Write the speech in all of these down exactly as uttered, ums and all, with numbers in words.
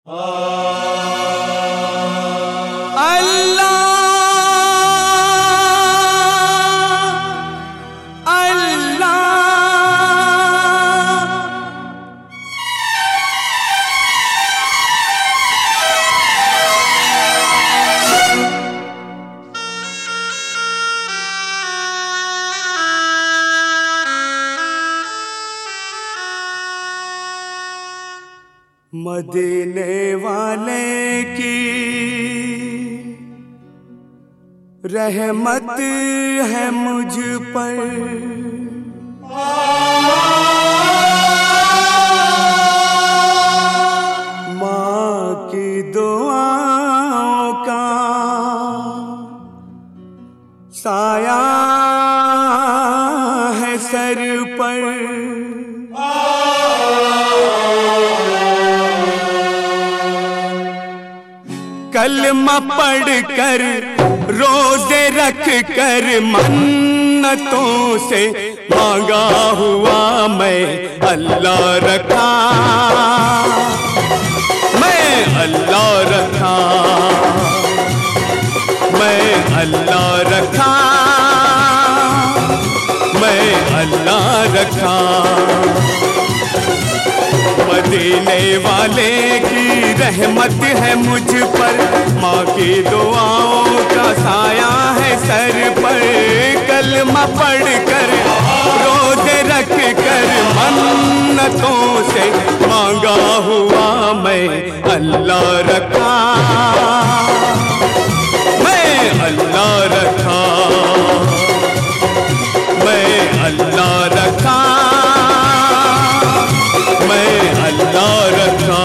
मदीने वाले की रहमत है मुझ पर, माँ की दुआओं का साया है सर पर। कलमा पढ़ कर रोजे रख कर मन्नतों से मांगा हुआ मैं अल्लाह रखा, मैं अल्लाह रखा, मैं अल्लाह रखा, मैं अल्लाह रखा। मदीने वाले की रहमत है मुझ पर, माँ की दुआओं का साया है सर पर। कलमा पढ़ कर रोज़े रख कर मन्नतों से मांगा हुआ मैं अल्लाह रखा, मैं अल्लाह रखा, मैं अल्लाह रखा, मैं अल्लाह रखा।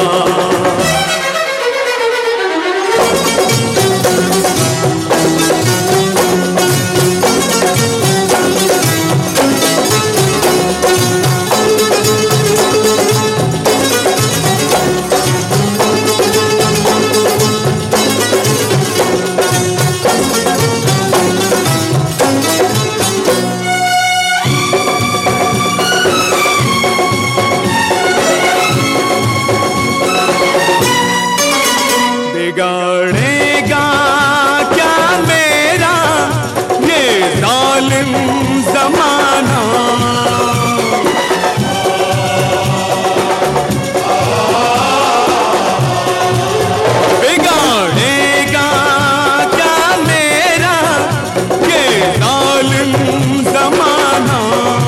बिगाड़ेगा क्या मेरा ये जालिम ज़माना, बिगाड़ेगा क्या मेरा ये जालिम ज़माना।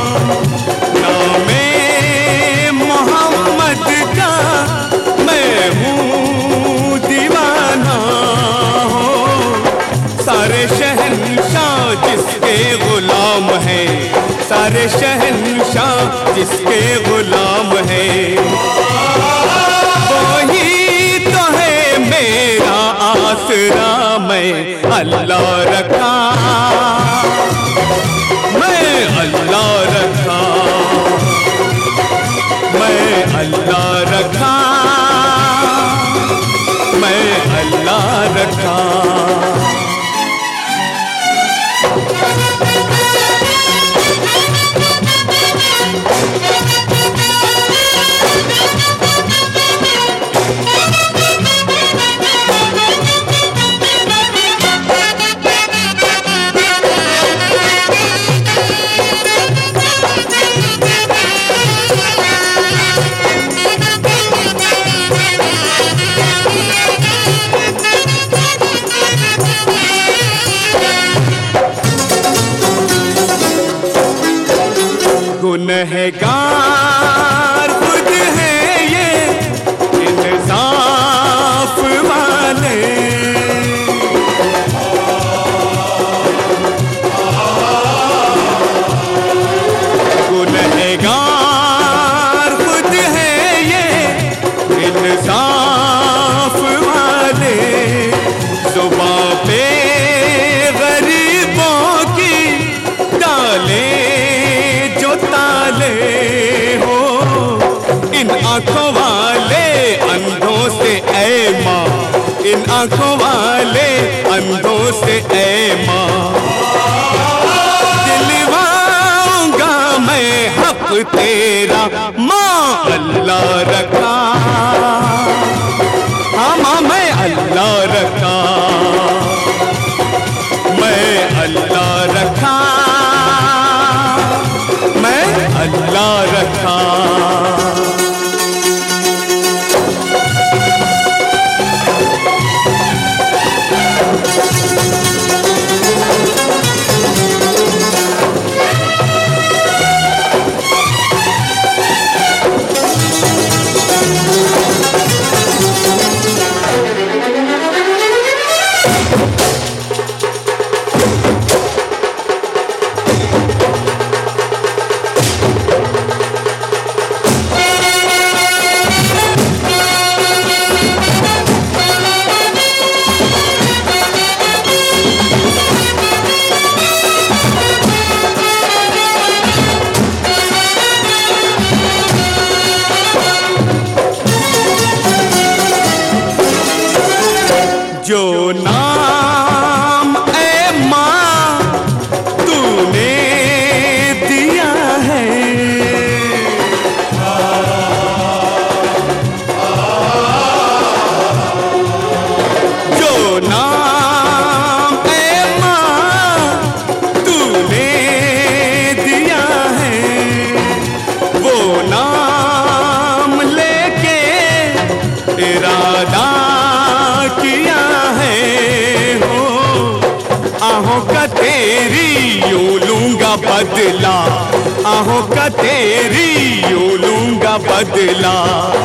नामे मोहम्मद का मैं हूँ दीवाना, सारे शहंशाह जिसके गुलाम हैं, सारे शहंशाह जिसके गुलाम हैं, वही तो है मेरा आसरा। मैं अल्लाह रखा, मैं अल्लाह रखा, मैं अल्लाह रखा, मैं अल्लाह रखा। गुनहगार खुद है ये इंसाफ वाले, गुनहगार खुद है ये इंसाफ वाले। जुबां पे गरीबों की डाले ताले हो, इन आंखों वाले अंधों से ऐ माँ, इन आंखों वाले अंधों से ऐ माँ। दिलवाऊंगा मैं हक तेरा, माँ अल्लाह रखा, इरादा किया है हो, आहों का तेरी यूं लूंगा बदला, आहों का तेरी यूं लूंगा बदला।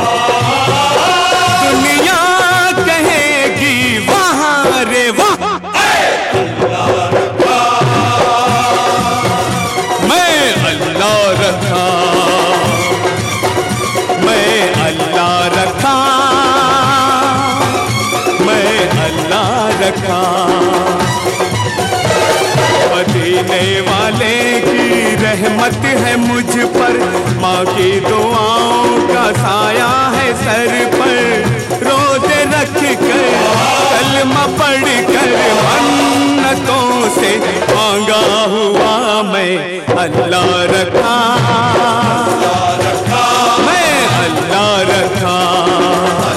दुनिया कहेगी वहाँ रे वाह, मैं अल्लाह रखा, मैं अल्लाह रखा, मैं अल्लाह रखा। मदीने वाले की रहमत है मुझ पर, माँ की दुआओं का साया है सर पर। रोज़े रख कर कलमा पढ़ कर मन्नतों से मांगा हुआ मैं अल्लाह रखा, मैं अल्लाह रखा।